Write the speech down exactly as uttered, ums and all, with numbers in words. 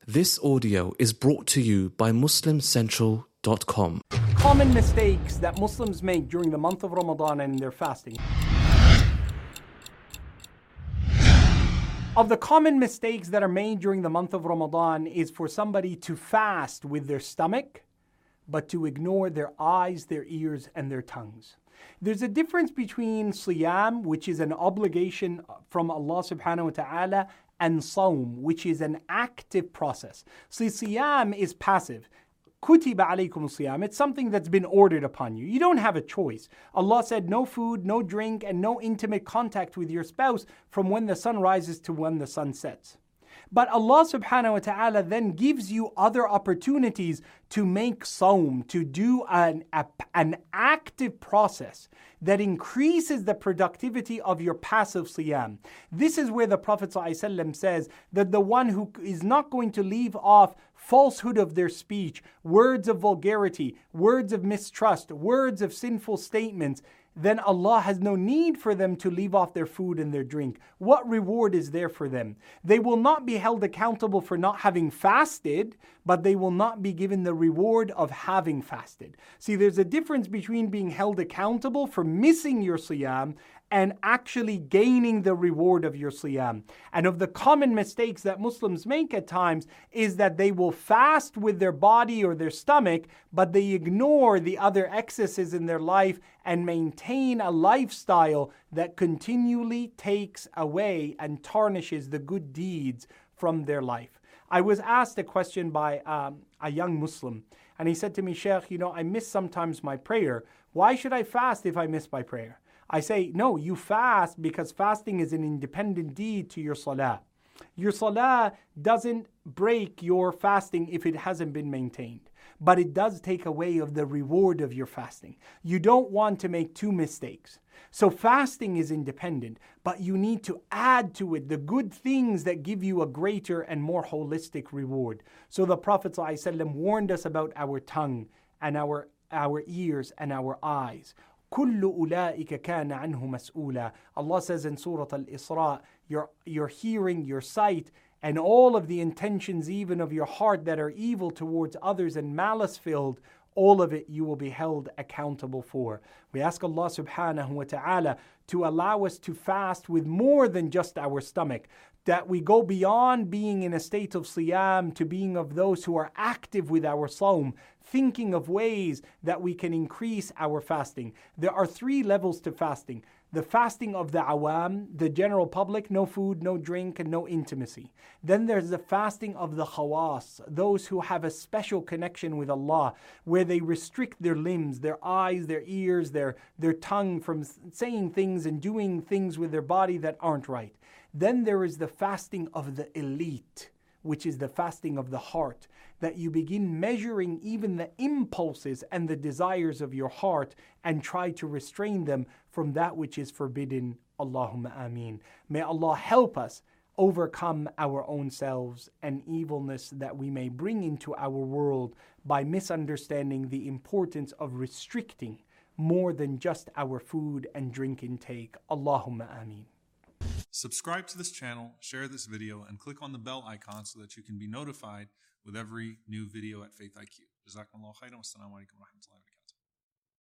This audio is brought to you by Muslim Central dot com. Common mistakes that Muslims make during the month of Ramadan and in their fasting. Of the common mistakes that are made during the month of Ramadan is for somebody to fast with their stomach, but to ignore their eyes, their ears, and their tongues. There's a difference between siyam, which is an obligation from Allah subhanahu wa ta'ala, and sawm, which is an active process. See, siyam is passive. Kutiba alaykum siyam. It's something that's been ordered upon you. You don't have a choice. Allah said no food, no drink, and no intimate contact with your spouse from when the sun rises to when the sun sets. But Allah subhanahu wa ta'ala then gives you other opportunities to make sawm, to do an, a, an active process that increases the productivity of your passive siyam. This is where the Prophet ﷺ says that the one who is not going to leave off falsehood of their speech, words of vulgarity, words of mistrust, words of sinful statements, then Allah has no need for them to leave off their food and their drink. What reward is there for them? They will not be held accountable for not having fasted, but they will not be given the reward of having fasted. See, there's a difference between being held accountable for missing your siyam and actually gaining the reward of your siyam. And of the common mistakes that Muslims make at times is that they will fast with their body or their stomach, but they ignore the other excesses in their life and maintain a lifestyle that continually takes away and tarnishes the good deeds from their life. I was asked a question by um, a young Muslim, and he said to me, Sheikh, you know, I miss sometimes my prayer. Why should I fast if I miss my prayer? I say, no, you fast because fasting is an independent deed to your salah. Your salah doesn't break your fasting if it hasn't been maintained, but it does take away of the reward of your fasting. You don't want to make two mistakes. So fasting is independent, but you need to add to it the good things that give you a greater and more holistic reward. So the Prophet ﷺ warned us about our tongue and our, our ears and our eyes. كُلُّ أُولَٰئِكَ كَانَ عَنْهُ مَسْئُولًا. Allah says in Surah Al-Isra, your, your hearing, your sight, and all of the intentions even of your heart that are evil towards others and malice-filled, all of it you will be held accountable for. We ask Allah subhanahu wa ta'ala to allow us to fast with more than just our stomach, that we go beyond being in a state of siyam to being of those who are active with our sawm, thinking of ways that we can increase our fasting. There are three levels to fasting. The fasting of the awam, the general public, no food, no drink, and no intimacy. Then there's the fasting of the khawas, those who have a special connection with Allah, where they restrict their limbs, their eyes, their ears, their, their tongue from saying things and doing things with their body that aren't right. Then there is the fasting of the elite, which is the fasting of the heart, that you begin measuring even the impulses and the desires of your heart and try to restrain them from that which is forbidden. Allahumma ameen. May Allah help us overcome our own selves and evilness that we may bring into our world by misunderstanding the importance of restricting more than just our food and drink intake. Allahumma ameen. Subscribe to this channel, share this video, and click on the bell icon so that you can be notified with every new video at Faith I Q. Jazakumullah khairan. Wassalamu alaikum wa rahmatullahi.